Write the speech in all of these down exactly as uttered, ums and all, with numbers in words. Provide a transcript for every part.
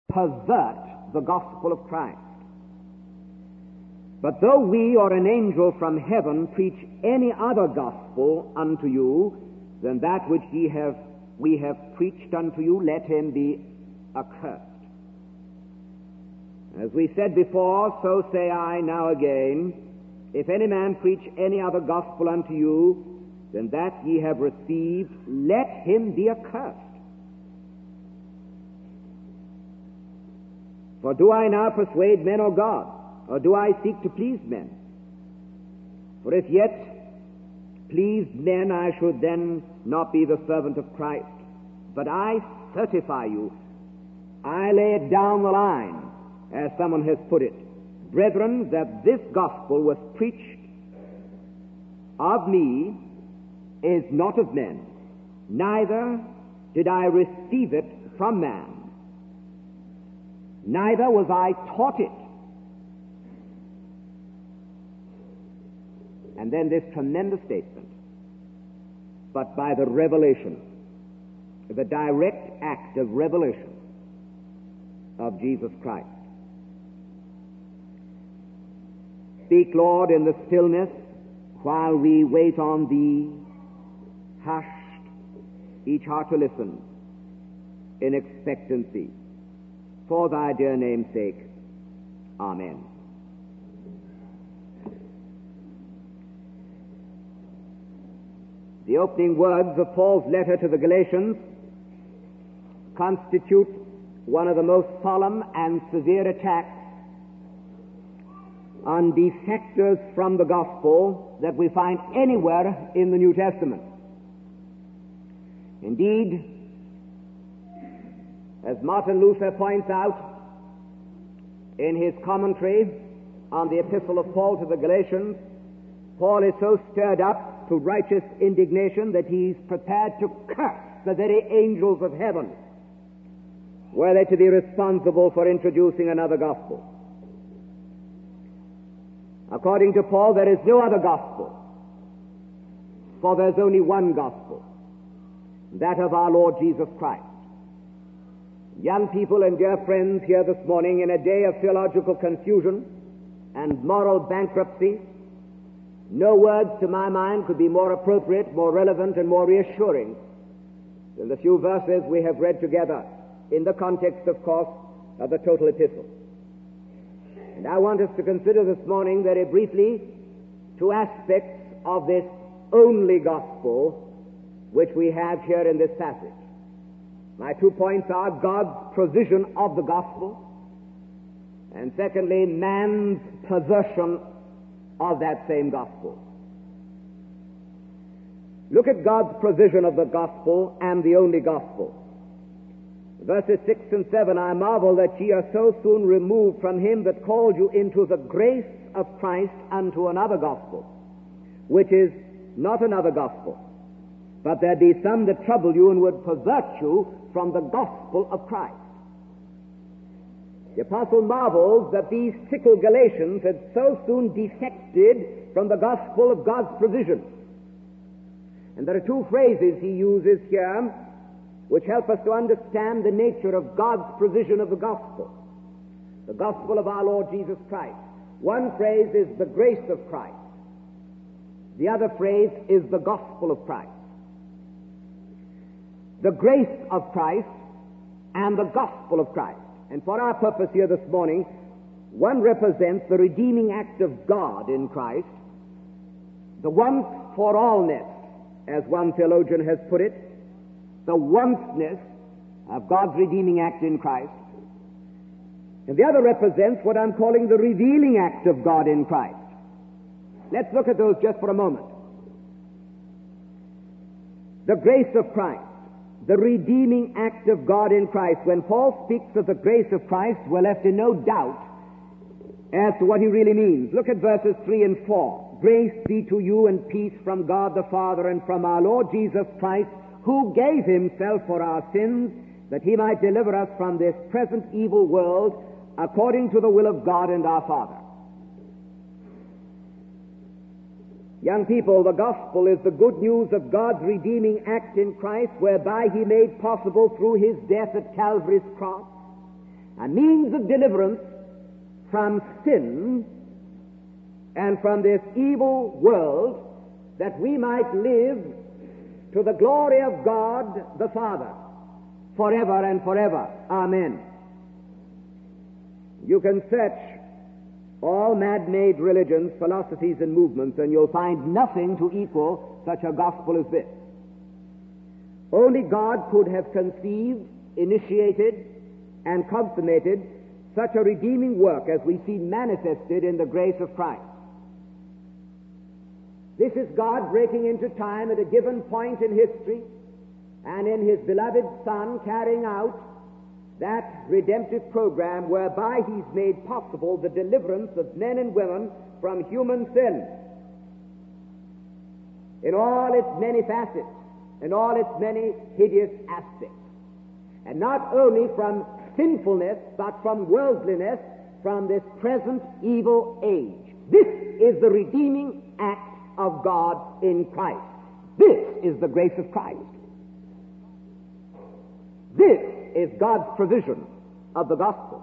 pervert the gospel of Christ. But though we or an angel from heaven preach any other gospel unto you than that which ye have we have preached unto you, let him be accursed. As we said before, so say I now again, if any man preach any other gospel unto you than that ye have received, let him be accursed. For do I now persuade men or God, or do I seek to please men? For if yet pleased men, I should then not be the servant of Christ. But I certify you, I lay it down the line, as someone has put it, brethren, that this gospel was preached of me is not of men, neither did I receive it from man, neither was I taught it. And then this tremendous statement, but by the revelation, the direct act of revelation of Jesus Christ. Speak, Lord, in the stillness while we wait on thee, hushed, each heart to listen, in expectancy. For thy dear name's sake, amen. The opening words of Paul's letter to the Galatians constitute one of the most solemn and severe attacks on defectors from the gospel that we find anywhere in the New Testament. Indeed, as Martin Luther points out in his commentary on the epistle of Paul to the Galatians, Paul is so stirred up to righteous indignation that he's prepared to curse the very angels of heaven were they to be responsible for introducing another gospel. According to Paul, there is no other gospel, for there's only one gospel, that of our Lord Jesus Christ. Young people and dear friends here this morning, in a day of theological confusion and moral bankruptcy, no words to my mind could be more appropriate, more relevant, and more reassuring than the few verses we have read together in the context, of course, of the total epistle. And I want us to consider this morning very briefly two aspects of this only gospel which we have here in this passage. My two points are God's provision of the gospel, and secondly, man's perversion of that same gospel. Look at God's provision of the gospel and the only gospel. Verses six and seven, I marvel that ye are so soon removed from him that called you into the grace of Christ unto another gospel, which is not another gospel, but there be some that trouble you and would pervert you from the gospel of Christ. The apostle marvels that these fickle Galatians had so soon defected from the gospel of God's provision. And there are two phrases he uses here which help us to understand the nature of God's provision of the gospel, the gospel of our Lord Jesus Christ. One phrase is the grace of Christ. The other phrase is the gospel of Christ. The grace of Christ and the gospel of Christ. And for our purpose here this morning, one represents the redeeming act of God in Christ, the once-for-allness, as one theologian has put it, the onceness of God's redeeming act in Christ. And the other represents what I'm calling the revealing act of God in Christ. Let's look at those just for a moment. The grace of Christ, the redeeming act of God in Christ. When Paul speaks of the grace of Christ, we're left in no doubt as to what he really means. Look at verses three and four. Grace be to you and peace from God the Father and from our Lord Jesus Christ, who gave himself for our sins, that he might deliver us from this present evil world, according to the will of God and our Father. Young people, the gospel is the good news of God's redeeming act in Christ, whereby he made possible through his death at Calvary's cross a means of deliverance from sin and from this evil world, that we might live to the glory of God the Father forever and forever. Amen. You can search all man-made religions, philosophies, and movements, and you'll find nothing to equal such a gospel as this. Only God could have conceived, initiated, and consummated such a redeeming work as we see manifested in the grace of Christ. This is God breaking into time at a given point in history, and in His beloved Son carrying out that redemptive program whereby He's made possible the deliverance of men and women from human sin in all its many facets, in all its many hideous aspects. And not only from sinfulness, but from worldliness, from this present evil age. This is the redeeming act of God in Christ. This is the grace of Christ. This is God's provision of the gospel.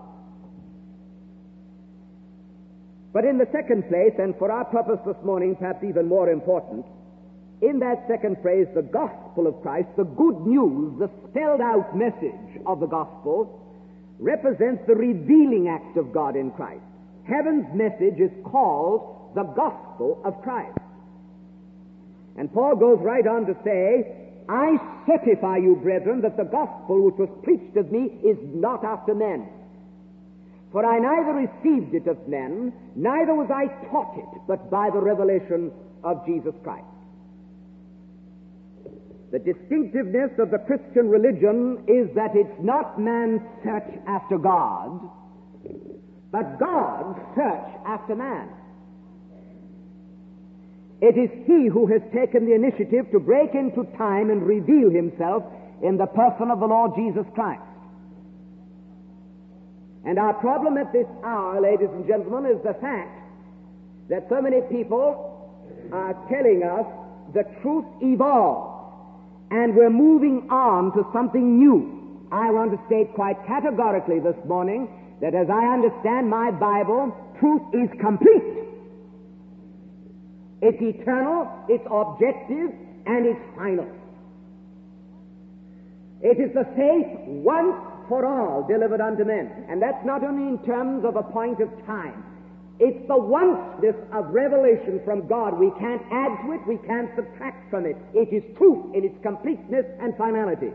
But in the second place, and for our purpose this morning, perhaps even more important, in that second phrase, the gospel of Christ, the good news, the spelled out message of the gospel, represents the revealing act of God in Christ. Heaven's message is called the gospel of Christ. And Paul goes right on to say, I certify you, brethren, that the gospel which was preached of me is not after men. For I neither received it of men, neither was I taught it, but by the revelation of Jesus Christ. The distinctiveness of the Christian religion is that it's not man's search after God, but God's search after man. It is He who has taken the initiative to break into time and reveal Himself in the person of the Lord Jesus Christ. And our problem at this hour, ladies and gentlemen, is the fact that so many people are telling us the truth evolves, and we're moving on to something new. I want to state quite categorically this morning that as I understand my Bible, truth is complete. It's eternal, it's objective, and it's final. It is the faith once for all delivered unto men. And that's not only in terms of a point of time. It's the onceness of revelation from God. We can't add to it, we can't subtract from it. It is truth in its completeness and finality.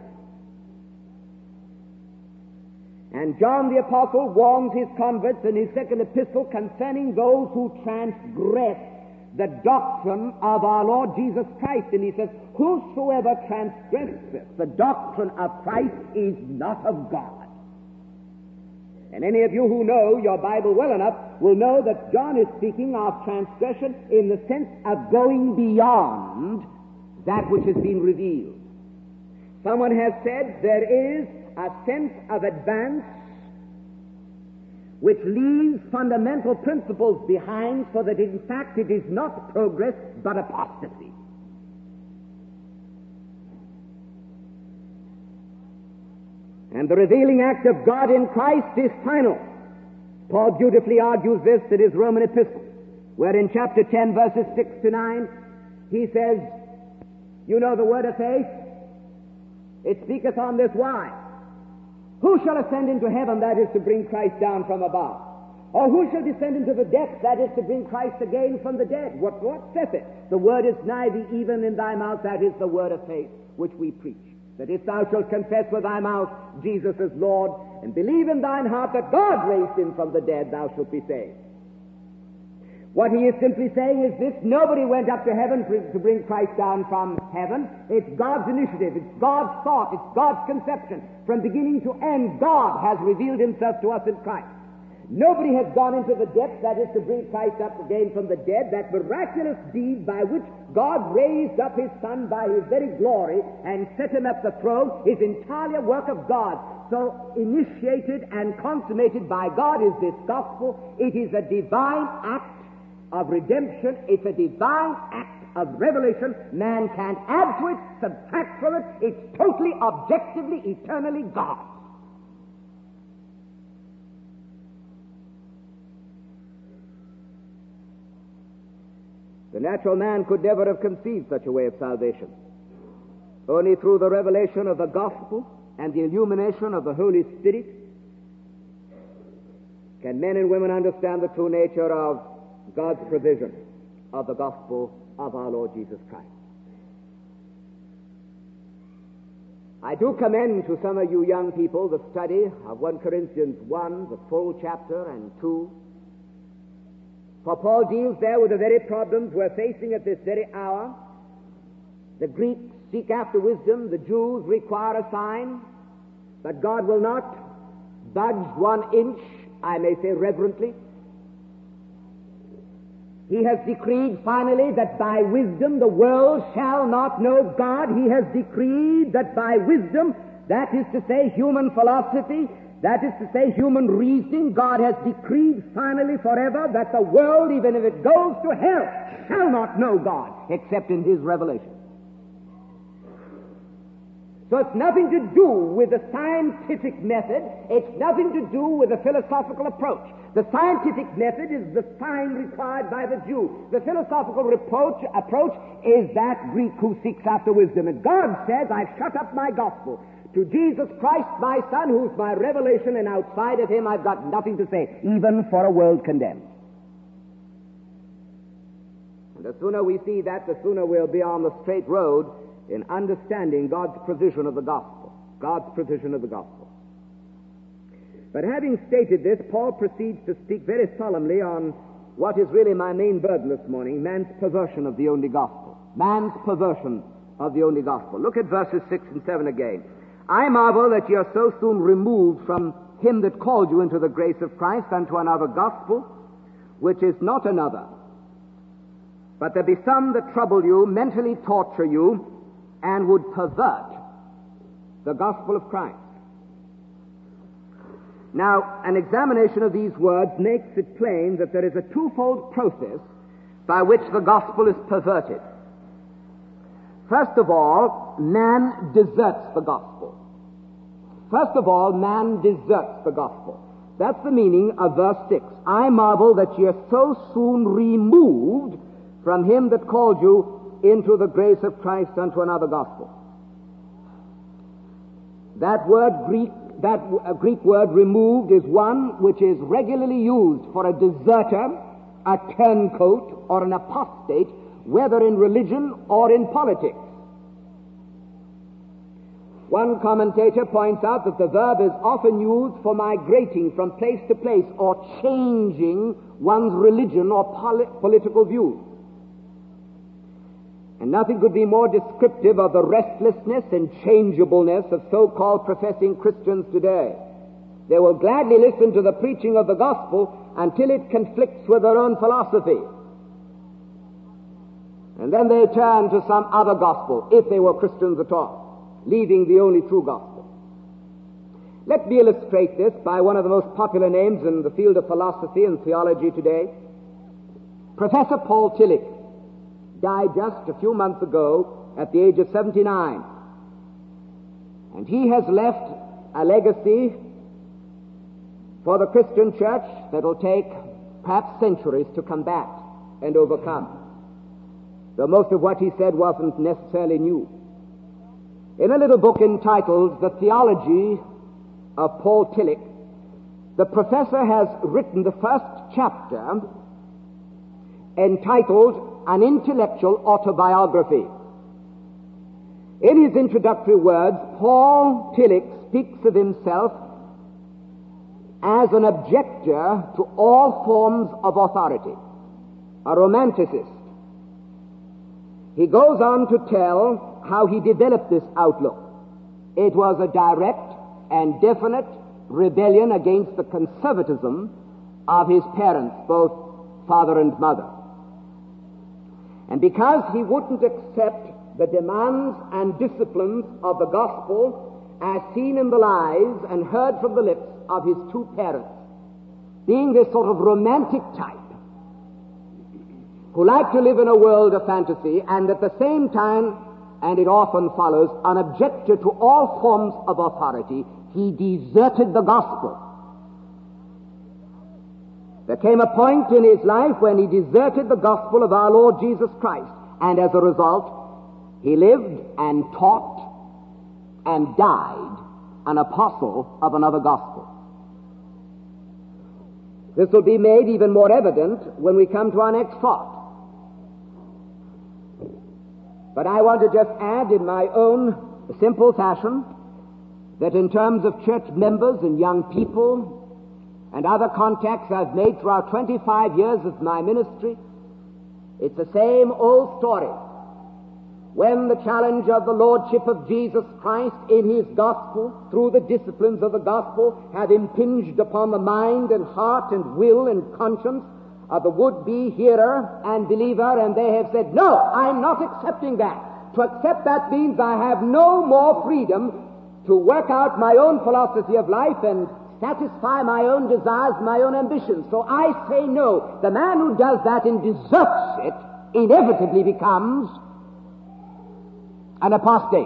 And John the Apostle warns his converts in his second epistle concerning those who transgress the doctrine of our Lord Jesus Christ. And he says, whosoever transgresseth the doctrine of Christ is not of God. And any of you who know your Bible well enough will know that John is speaking of transgression in the sense of going beyond that which has been revealed. Someone has said there is a sense of advance which leaves fundamental principles behind, so that in fact it is not progress but apostasy. And the revealing act of God in Christ is final. Paul beautifully argues this in his Roman epistle, where in chapter ten, verses six to nine, he says, you know the word of faith? It speaketh on this wise. Who shall ascend into heaven, that is to bring Christ down from above? Or who shall descend into the depths, that is to bring Christ again from the dead? What, what saith it? The word is nigh thee, even in thy mouth, that is the word of faith which we preach. That if thou shalt confess with thy mouth Jesus is Lord, and believe in thine heart that God raised him from the dead, thou shalt be saved. What he is simply saying is this: nobody went up to heaven to bring Christ down from heaven. It's God's initiative. It's God's thought. It's God's conception. From beginning to end, God has revealed himself to us in Christ. Nobody has gone into the depths, that is to bring Christ up again from the dead. That miraculous deed by which God raised up his Son by his very glory and set him at the throne is entirely a work of God. So initiated and consummated by God is this gospel. It is a divine act of redemption. It's a divine act of revelation. Man can't add to it, subtract from it. It's totally, objectively, eternally God. The natural man could never have conceived such a way of salvation. Only through the revelation of the gospel and the illumination of the Holy Spirit can men and women understand the true nature of God's provision of the gospel of our Lord Jesus Christ. I do commend to some of you young people the study of First Corinthians one, the full chapter, and two. For Paul deals there with the very problems we're facing at this very hour. The Greeks seek after wisdom, the Jews require a sign, but God will not budge one inch, I may say reverently. He has decreed finally that by wisdom the world shall not know God. He has decreed that by wisdom, that is to say human philosophy, that is to say human reasoning, God has decreed finally forever that the world, even if it goes to hell, shall not know God except in His revelation. So it's nothing to do with the scientific method. It's nothing to do with the philosophical approach. The scientific method is the sign required by the Jew. The philosophical reproach, approach is that Greek who seeks after wisdom. And God says, I've shut up my gospel to Jesus Christ, my Son, who's my revelation, and outside of Him I've got nothing to say, even for a world condemned. And the sooner we see that, the sooner we'll be on the straight road in understanding God's provision of the gospel. God's provision of the gospel. But having stated this, Paul proceeds to speak very solemnly on what is really my main burden this morning, man's perversion of the only gospel. Man's perversion of the only gospel. Look at verses six and seven again. I marvel that ye are so soon removed from Him that called you into the grace of Christ unto another gospel, which is not another. But there be some that trouble you, mentally torture you, and would pervert the gospel of Christ. Now, an examination of these words makes it plain that there is a twofold process by which the gospel is perverted. First of all, man deserts the gospel. First of all, man deserts the gospel. That's the meaning of verse six. I marvel that ye are so soon removed from Him that called you into the grace of Christ unto another gospel. That word Greek, that uh, Greek word removed is one which is regularly used for a deserter, a turncoat, or an apostate, whether in religion or in politics. One commentator points out that the verb is often used for migrating from place to place or changing one's religion or poli- political views. And nothing could be more descriptive of the restlessness and changeableness of so-called professing Christians today. They will gladly listen to the preaching of the gospel until it conflicts with their own philosophy. And then they turn to some other gospel, if they were Christians at all, leaving the only true gospel. Let me illustrate this by one of the most popular names in the field of philosophy and theology today. Professor Paul Tillich died just a few months ago at the age of seventy-nine. And he has left a legacy for the Christian church that will take perhaps centuries to combat and overcome. Though most of what he said wasn't necessarily new. In a little book entitled The Theology of Paul Tillich, the professor has written the first chapter entitled An Intellectual Autobiography. In his introductory words, Paul Tillich speaks of himself as an objector to all forms of authority, a romanticist. He goes on to tell how he developed this outlook. It was a direct and definite rebellion against the conservatism of his parents, both father and mother. And because he wouldn't accept the demands and disciplines of the gospel as seen in the lives and heard from the lips of his two parents, being this sort of romantic type who liked to live in a world of fantasy and at the same time, and it often follows, an objector to all forms of authority, he deserted the gospel. There came a point in his life when he deserted the gospel of our Lord Jesus Christ, and as a result, he lived and taught and died an apostle of another gospel. This will be made even more evident when we come to our next thought. But I want to just add in my own simple fashion that in terms of church members and young people and other contacts I've made throughout twenty-five years of my ministry, it's the same old story. When the challenge of the Lordship of Jesus Christ in His gospel, through the disciplines of the gospel, have impinged upon the mind and heart and will and conscience of the would-be hearer and believer, and they have said, no, I'm not accepting that. To accept that means I have no more freedom to work out my own philosophy of life and satisfy my own desires, my own ambitions. So I say no. The man who does that and deserts it inevitably becomes an apostate.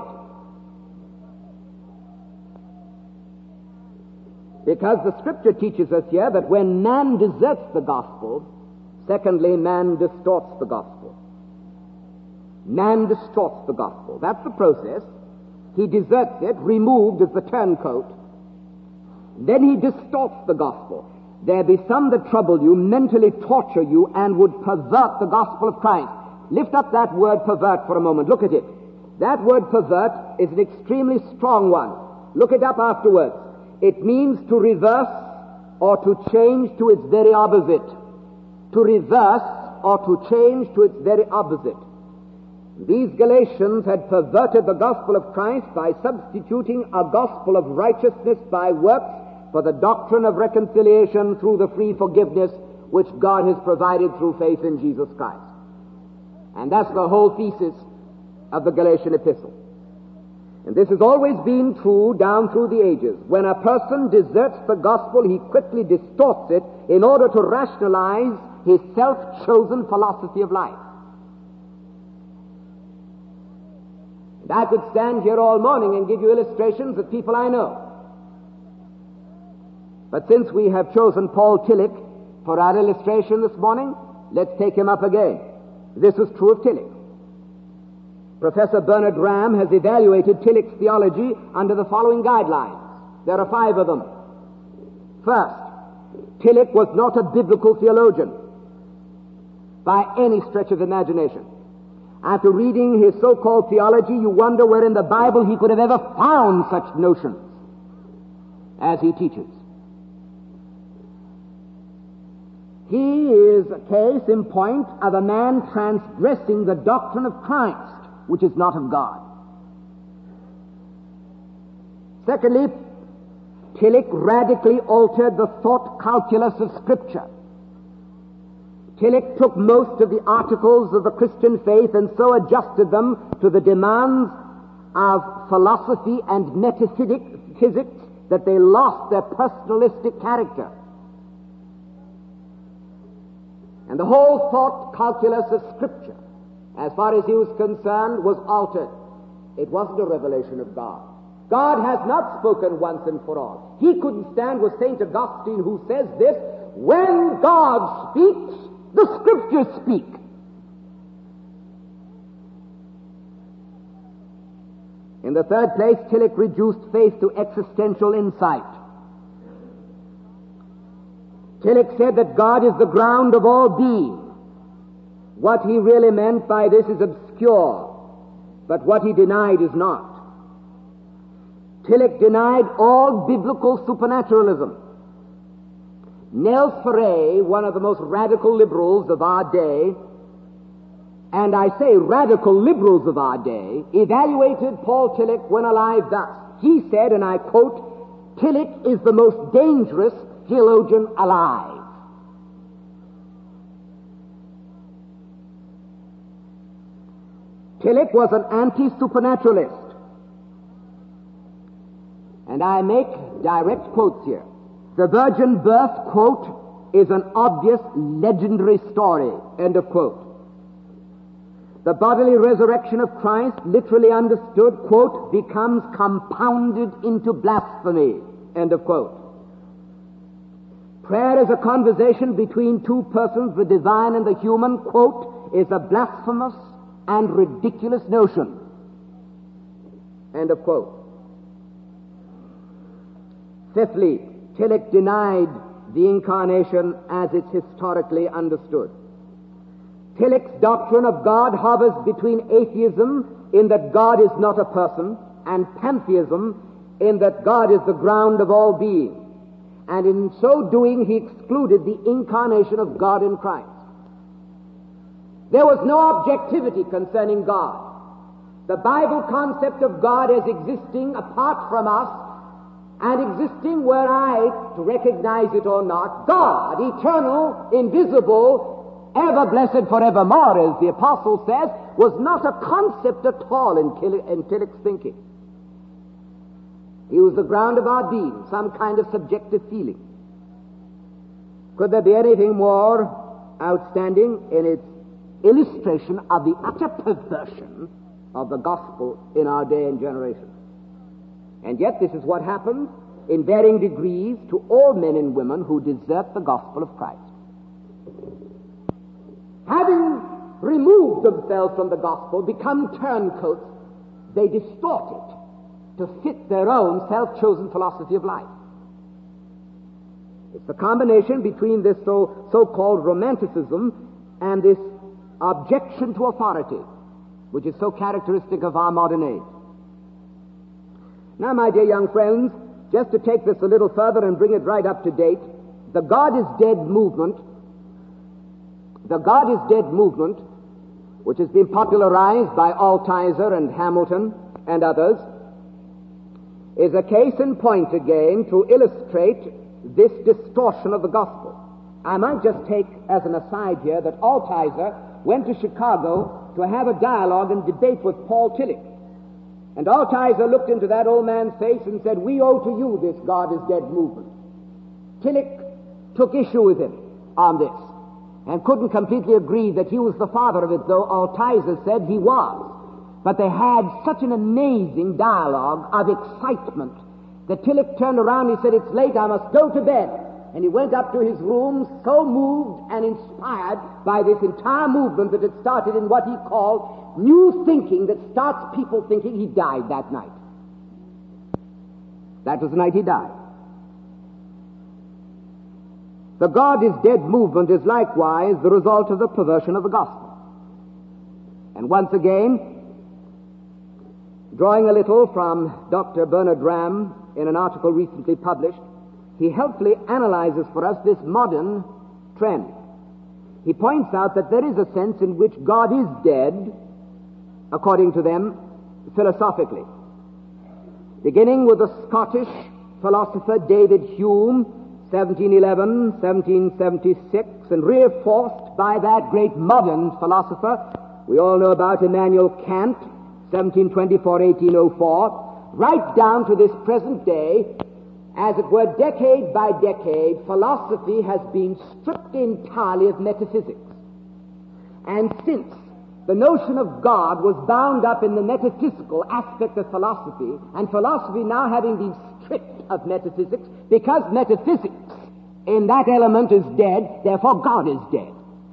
Because the Scripture teaches us here that when man deserts the gospel, secondly, man distorts the gospel. Man distorts the gospel. That's the process. He deserts it, removed as the turncoat. Then he distorts the gospel. There be some that trouble you, mentally torture you, and would pervert the gospel of Christ. Lift up that word pervert for a moment. Look at it. That word pervert is an extremely strong one. Look it up afterwards. It means to reverse or to change to its very opposite. To reverse or to change to its very opposite. These Galatians had perverted the gospel of Christ by substituting a gospel of righteousness by works for the doctrine of reconciliation through the free forgiveness which God has provided through faith in Jesus Christ. And that's the whole thesis of the Galatian epistle. And this has always been true down through the ages. When a person deserts the gospel, he quickly distorts it in order to rationalize his self-chosen philosophy of life. And I could stand here all morning and give you illustrations of people I know. But since we have chosen Paul Tillich for our illustration this morning, let's take him up again. This was true of Tillich. Professor Bernard Ram has evaluated Tillich's theology under the following guidelines. There are five of them. First, Tillich was not a biblical theologian by any stretch of imagination. After reading his so-called theology, you wonder where in the Bible he could have ever found such notions as he teaches. He is a case in point of a man transgressing the doctrine of Christ, which is not of God. Secondly, Tillich radically altered the thought calculus of Scripture. Tillich took most of the articles of the Christian faith and so adjusted them to the demands of philosophy and metaphysics that they lost their personalistic character. And the whole thought calculus of Scripture, as far as he was concerned, was altered. It wasn't a revelation of God. God has not spoken once and for all. He couldn't stand with Saint Augustine, who says this, when God speaks, the Scriptures speak. In the third place, Tillich reduced faith to existential insight. Tillich said that God is the ground of all being. What he really meant by this is obscure, but what he denied is not. Tillich denied all biblical supernaturalism. Nels Ferre, one of the most radical liberals of our day, and I say radical liberals of our day, evaluated Paul Tillich when alive thus. He said, and I quote, Tillich is the most dangerous theologian alive. Tillich was an anti-supernaturalist. And I make direct quotes here. The virgin birth, quote, is an obvious legendary story, end of quote. The bodily resurrection of Christ, literally understood, quote, becomes compounded into blasphemy, end of quote. Prayer is a conversation between two persons, the divine and the human, quote, is a blasphemous and ridiculous notion. End of quote. Fifthly, Tillich denied the incarnation as it's historically understood. Tillich's doctrine of God hovers between atheism in that God is not a person and pantheism in that God is the ground of all being. And in so doing, he excluded the incarnation of God in Christ. There was no objectivity concerning God. The Bible concept of God as existing apart from us and existing were I to recognize it or not, God, eternal, invisible, ever blessed forevermore, as the apostle says, was not a concept at all in, Tillich, in Tillich's thinking. He was the ground of our being, some kind of subjective feeling. Could there be anything more outstanding in its illustration of the utter perversion of the gospel in our day and generation? And yet this is what happens in varying degrees to all men and women who desert the gospel of Christ. Having removed themselves from the gospel, become turncoats, they distort it to fit their own self-chosen philosophy of life. It's the combination between this so, so-called romanticism and this objection to authority, which is so characteristic of our modern age. Now, my dear young friends, just to take this a little further and bring it right up to date, the God is dead movement, the God is dead movement, which has been popularized by Altizer and Hamilton and others, is a case in point again to illustrate this distortion of the gospel. I might just take as an aside here that Altizer went to Chicago to have a dialogue and debate with Paul Tillich. And Altizer looked into that old man's face and said, "We owe to you this God is dead movement." Tillich took issue with him on this and couldn't completely agree that he was the father of it, though Altizer said he was. But they had such an amazing dialogue of excitement that Tillich turned around and he said, "It's late, I must go to bed." And he went up to his room so moved and inspired by this entire movement that had started in what he called new thinking that starts people thinking. He died that night. That was the night he died. The God is dead movement is likewise the result of the perversion of the gospel. And once again, drawing a little from Doctor Bernard Ram in an article recently published, he helpfully analyzes for us this modern trend. He points out that there is a sense in which God is dead, according to them, philosophically. Beginning with the Scottish philosopher David Hume, seventeen eleven to seventeen seventy-six, and reinforced by that great modern philosopher we all know about, Immanuel Kant, seventeen twenty-four to eighteen oh four, right down to this present day. As it were, decade by decade, philosophy has been stripped entirely of metaphysics. And since the notion of God was bound up in the metaphysical aspect of philosophy, and philosophy now having been stripped of metaphysics, because metaphysics in that element is dead, therefore God is dead.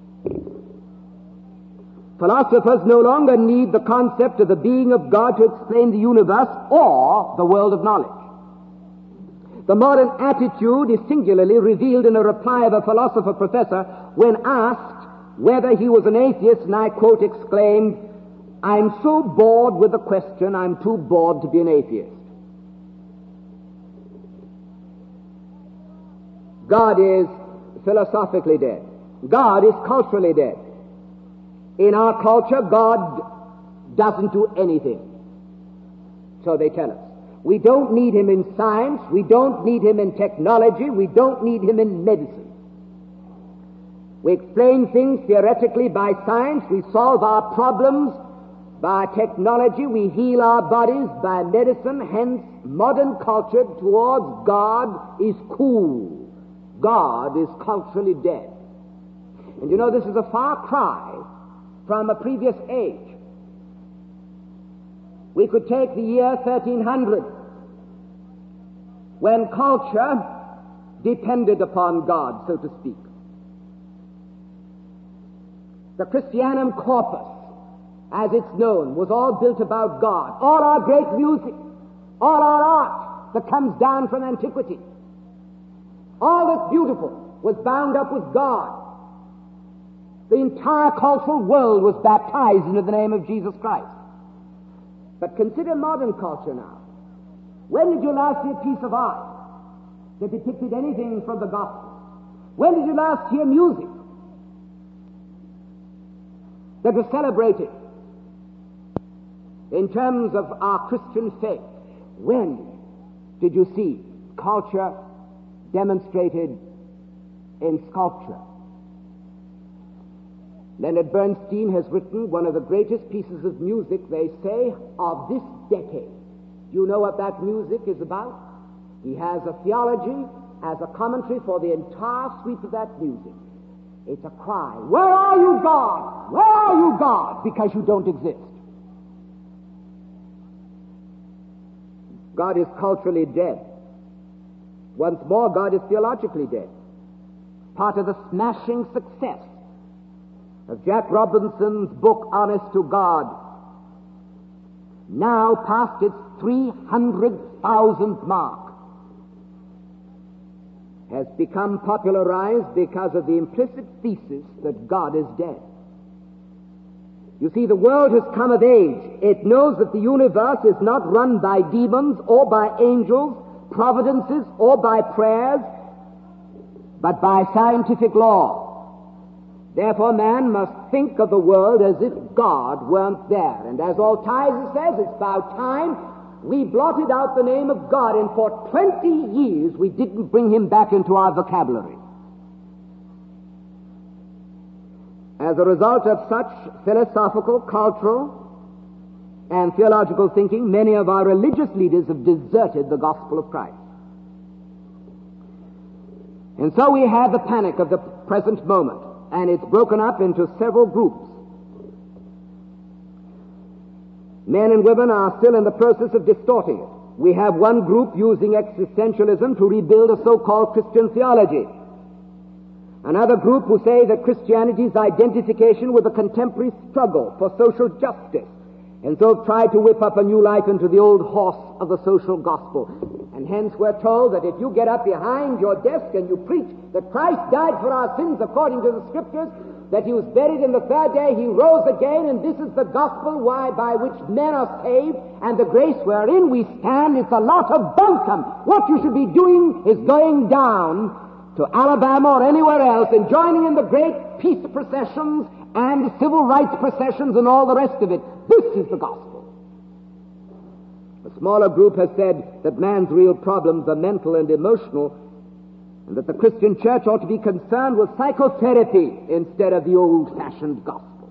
Philosophers no longer need the concept of the being of God to explain the universe or the world of knowledge. The modern attitude is singularly revealed in a reply of a philosopher professor when asked whether he was an atheist, and I quote, exclaimed, "I'm so bored with the question, I'm too bored to be an atheist." God is philosophically dead. God is culturally dead. In our culture, God doesn't do anything. So they tell us. We don't need him in science. We don't need him in technology. We don't need him in medicine. We explain things theoretically by science. We solve our problems by technology. We heal our bodies by medicine. Hence, modern culture towards God is cool. God is culturally dead. And you know, this is a far cry from a previous age. We could take the year thirteen hundred, when culture depended upon God, so to speak. The Christianum corpus, as it's known, was all built about God. All our great music, all our art that comes down from antiquity, all that's beautiful was bound up with God. The entire cultural world was baptized into the name of Jesus Christ. But consider modern culture now. When did you last see a piece of art that depicted anything from the gospel? When did you last hear music that was celebrated in terms of our Christian faith? When did you see culture demonstrated in sculpture? Leonard Bernstein has written one of the greatest pieces of music, they say, of this decade. Do you know what that music is about? He has a theology as a commentary for the entire sweep of that music. It's a cry, "Where are you, God? Where are you, God?" Because you don't exist. God is culturally dead. Once more, God is theologically dead. Part of the smashing success of Jack Robinson's book, Honest to God, now past its three hundred thousand mark, has become popularized because of the implicit thesis that God is dead. You see, the world has come of age. It knows that the universe is not run by demons or by angels, providences or by prayers, but by scientific law. Therefore, man must think of the world as if God weren't there. And as Altizer says, it's about time we blotted out the name of God, and for twenty years we didn't bring him back into our vocabulary. As a result of such philosophical, cultural, and theological thinking, many of our religious leaders have deserted the gospel of Christ. And so we have the panic of the present moment, and it's broken up into several groups. Men and women are still in the process of distorting it. We have one group using existentialism to rebuild a so-called Christian theology. Another group who say that Christianity's identification with the contemporary struggle for social justice, and so have tried to whip up a new life into the old horse of the social gospel. And hence we're told that if you get up behind your desk and you preach that Christ died for our sins according to the Scriptures, that he was buried and the third day he rose again, and this is the gospel why by which men are saved, and the grace wherein we stand, it's a lot of bunkum. What you should be doing is going down to Alabama or anywhere else and joining in the great peace processions and civil rights processions and all the rest of it. This is the gospel. A smaller group has said that man's real problems are mental and emotional, and that the Christian church ought to be concerned with psychotherapy instead of the old-fashioned gospel.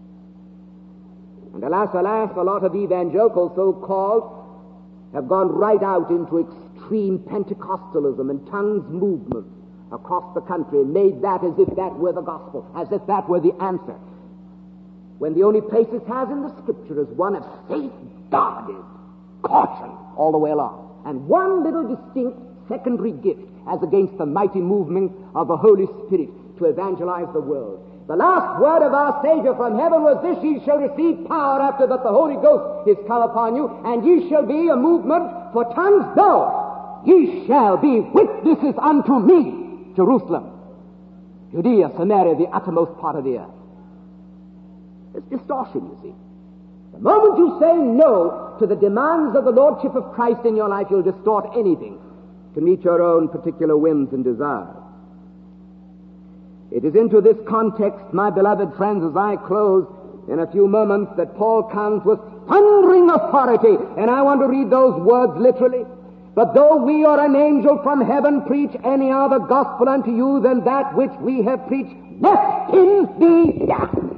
And alas, alas, a lot of evangelicals, so-called, have gone right out into extreme Pentecostalism and tongues movements across the country and made that as if that were the gospel, as if that were the answer, when the only place it has in the Scripture is one of safeguarded caution all the way along, and one little distinct secondary gift as against the mighty movement of the Holy Spirit to evangelize the world. The last word of our Savior from heaven was this: ye shall receive power after that the Holy Ghost is come upon you, and ye shall be a movement for tongues. No, ye shall be witnesses unto me, Jerusalem, Judea, Samaria, the uttermost part of the earth. It's distortion, you see. The moment you say no to the demands of the Lordship of Christ in your life, you'll distort anything to meet your own particular whims and desires. It is into this context, my beloved friends, as I close in a few moments, that Paul comes with thundering authority, and I want to read those words literally. But though we or an angel from heaven preach any other gospel unto you than that which we have preached, let him be damned.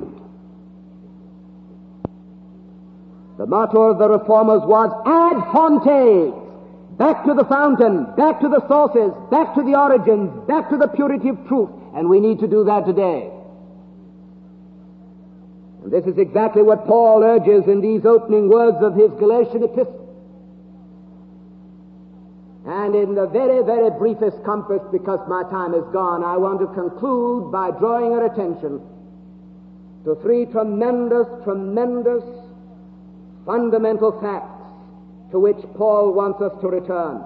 The motto of the Reformers was ad fontes, back to the fountain, back to the sources, back to the origins, back to the purity of truth. And we need to do that today. And this is exactly what Paul urges in these opening words of his Galatian epistle. And in the very, very briefest compass, because my time is gone, I want to conclude by drawing your attention to three tremendous, tremendous fundamental facts to which Paul wants us to return,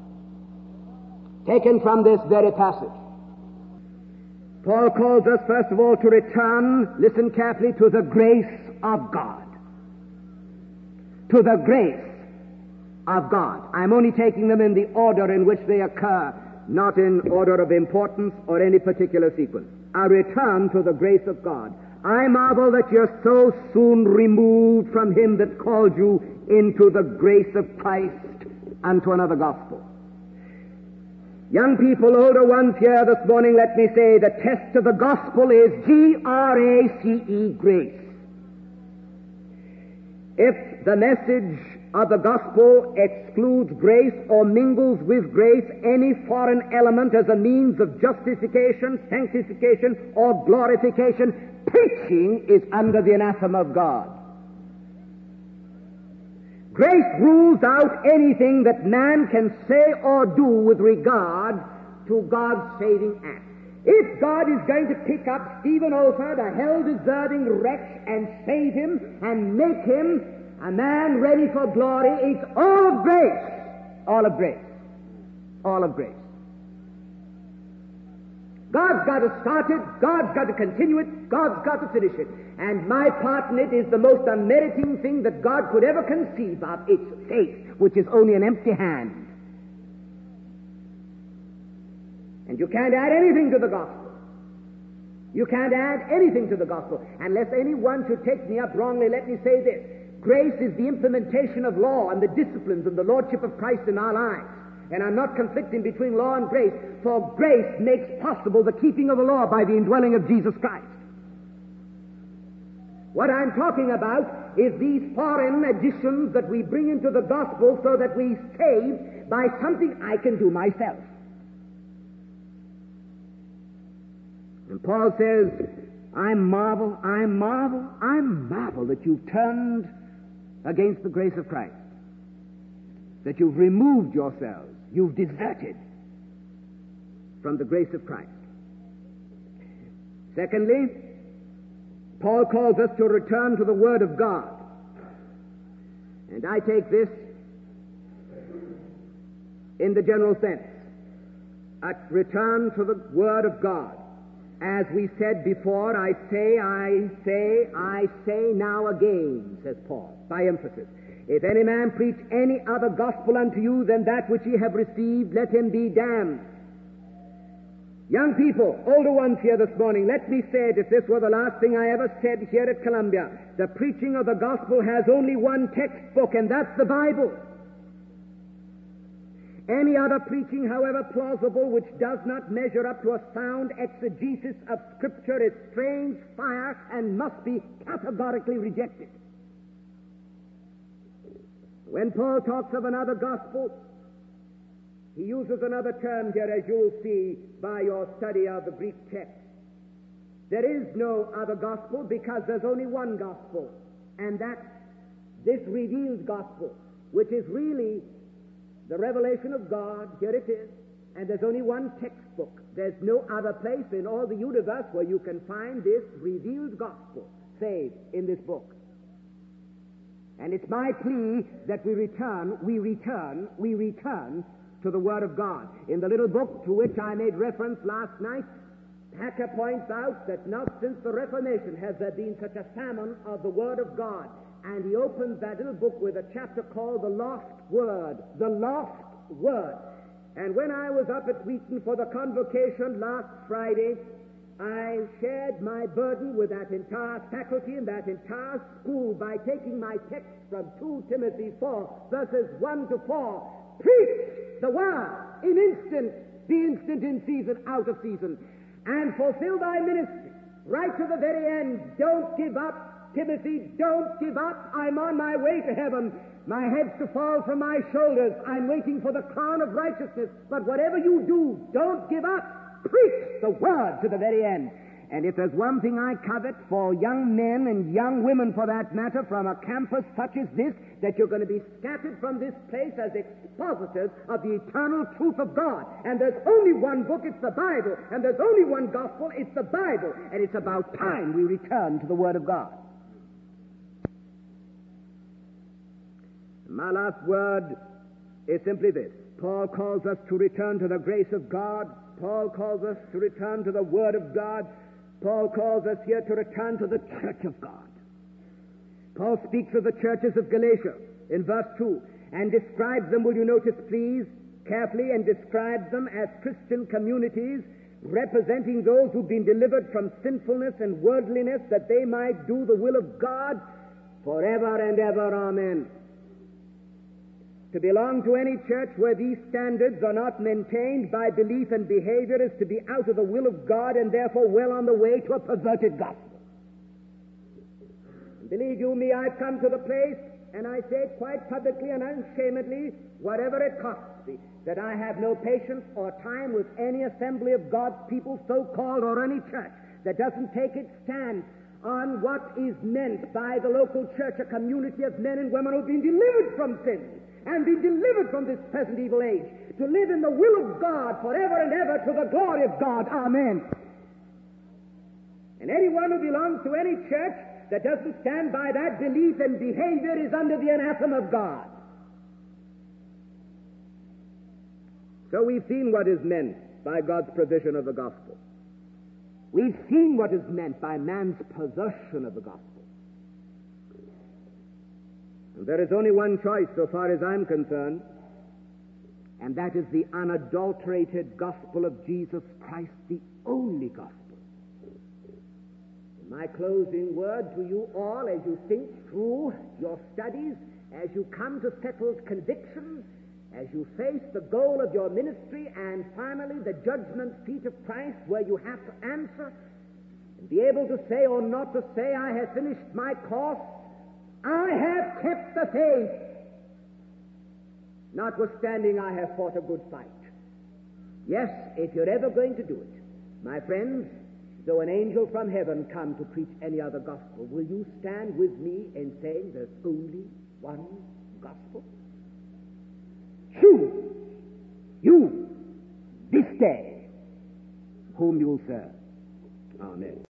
taken from this very passage. Paul calls us, first of all, to return, listen carefully, to the grace of God. To the grace of God. I'm only taking them in the order in which they occur, not in order of importance or any particular sequence. A return to the grace of God. I marvel that you're so soon removed from him that called you into the grace of Christ unto another gospel. Young people, older ones here this morning, let me say the test of the gospel is G R A C E, grace. If the message of the gospel excludes grace or mingles with grace any foreign element as a means of justification, sanctification, or glorification, preaching is under the anathema of God. Grace rules out anything that man can say or do with regard to God's saving act. If God is going to pick up Stephen Olford, a hell-deserving wretch, and save him and make him a man ready for glory, it's all of grace. All of grace. All of grace. God's got to start it, God's got to continue it, God's got to finish it. And my part in it is the most unmeriting thing that God could ever conceive of. It's faith, which is only an empty hand. And you can't add anything to the gospel. You can't add anything to the gospel. Unless anyone should take me up wrongly, let me say this. Grace is the implementation of law and the disciplines and the lordship of Christ in our lives. And I'm not conflicting between law and grace, for grace makes possible the keeping of the law by the indwelling of Jesus Christ. What I'm talking about is these foreign additions that we bring into the gospel so that we save by something I can do myself. And Paul says, I marvel, I marvel, I marvel that you've turned against the grace of Christ, that you've removed yourselves, you've deserted from the grace of Christ. Secondly, Paul calls us to return to the Word of God. And I take this in the general sense. A return to the Word of God. As we said before, I say, I say, I say now again, says Paul, by emphasis. If any man preach any other gospel unto you than that which ye have received, let him be damned. Young people, older ones here this morning, let me say it, if this were the last thing I ever said here at Columbia, the preaching of the gospel has only one textbook, and that's the Bible. Any other preaching, however plausible, which does not measure up to a sound exegesis of Scripture is strange fire and must be categorically rejected. When Paul talks of another gospel, he uses another term here, as you will see by your study of the Greek text. There is no other gospel because there's only one gospel, and that's this revealed gospel, which is really the revelation of God. Here it is, and there's only one textbook. There's no other place in all the universe where you can find this revealed gospel, save in this book. And it's my plea that we return, we return, we return to the Word of God. In the little book to which I made reference last night, Packer points out that not since the Reformation has there been such a famine of the Word of God. And he opens that little book with a chapter called The Lost Word. The Lost Word. And when I was up at Wheaton for the convocation last Friday, I shared my burden with that entire faculty and that entire school by taking my text from Second Timothy four, verses one to four. Preach the word in instant, be instant in season, out of season, and fulfill thy ministry right to the very end. Don't give up, Timothy, don't give up. I'm on my way to heaven. My head's to fall from my shoulders. I'm waiting for the crown of righteousness. But whatever you do, don't give up. Preach the word to the very end. And if there's one thing I covet for young men and young women, for that matter, from a campus such as this, that you're going to be scattered from this place as expositors of the eternal truth of God. And there's only one book, it's the Bible. And there's only one gospel, it's the Bible. And it's about time we return to the Word of God. My last word is simply this. Paul calls us to return to the grace of God. Paul calls us to return to the Word of God. Paul calls us here to return to the church of God. Paul speaks of the churches of Galatia in verse two and describes them, will you notice please, carefully, and describes them as Christian communities representing those who've been delivered from sinfulness and worldliness that they might do the will of God forever and ever. Amen. To belong to any church where these standards are not maintained by belief and behavior is to be out of the will of God and therefore well on the way to a perverted gospel. And believe you me, I've come to the place, and I say it quite publicly and unashamedly, whatever it costs me, that I have no patience or time with any assembly of God's people, so-called, or any church that doesn't take its stand on what is meant by the local church, a community of men and women who've been delivered from sin and be delivered from this present evil age, to live in the will of God forever and ever to the glory of God. Amen. And anyone who belongs to any church that doesn't stand by that belief and behavior is under the anathema of God. So we've seen what is meant by God's provision of the gospel. We've seen what is meant by man's perversion of the gospel. And there is only one choice so far as I'm concerned, and that is the unadulterated gospel of Jesus Christ, the only gospel. My closing word to you all, as you think through your studies, as you come to settled convictions, as you face the goal of your ministry, and finally the judgment seat of Christ, where you have to answer and be able to say or not to say, I have finished my course, I have kept the faith. Notwithstanding, I have fought a good fight. Yes, if you're ever going to do it, my friends, though an angel from heaven come to preach any other gospel, will you stand with me in saying there's only one gospel? Choose you this day whom you'll serve. Amen.